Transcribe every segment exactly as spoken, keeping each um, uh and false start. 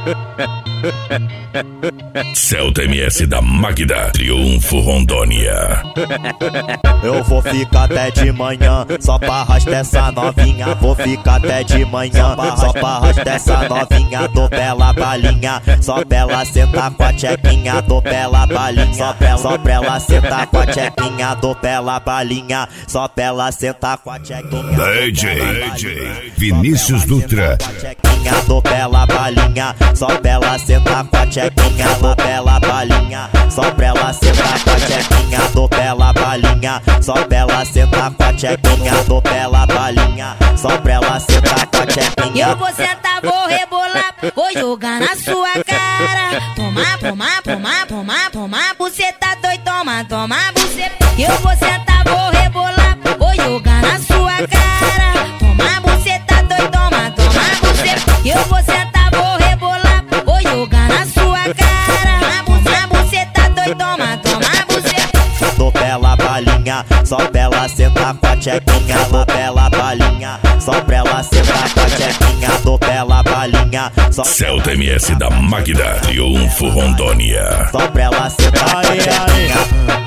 Celta M S da Magda, Triunfo Rondônia. Eu vou ficar até de manhã, só pra arrastar essa novinha. Vou ficar até de manhã, só pra arrastar essa novinha. Dou bela balinha, só pra ela sentar com a tchequinha. Dou bela balinha, só pra, só pra ela sentar com a tchequinha. Dou bela balinha, só pra ela sentar com a tchequinha. D J Vinícius Dutra. Dou bela balinha, só pra ela sentar com a tchequinha. Dou bela balinha, só pra ela sentar com a tchequinha. Dou bela balinha, só pra ela sentar com a tchequinha. Dou bela balinha, só pra ela sentar com a tchequinha. Eu vou sentar, vou rebolar, vou jogar na sua cara. Toma, toma, toma, toma, toma, você tá doido, toma, toma, você. Eu vou sentar, vou rebolar, vou jogar na sua cara. Toma, você tá doido, toma, toma, você. Eu vou sentar, vou rebolar, vou jogar na sua cara. Toma, você tá doido, toma, toma, você. Dou bela balinha, só pra ela sentar com a tchequinha. Dou bela balinha, só pra ela sentar com a tchequinha. Dou bela balinha, só Celta M S da Magda, Triunfo Rondônia. Só pra ela sentar com a tchequinha.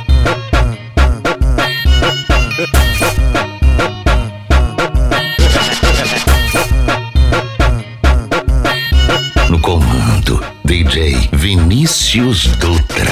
No comando, D J Vinícius Dutra.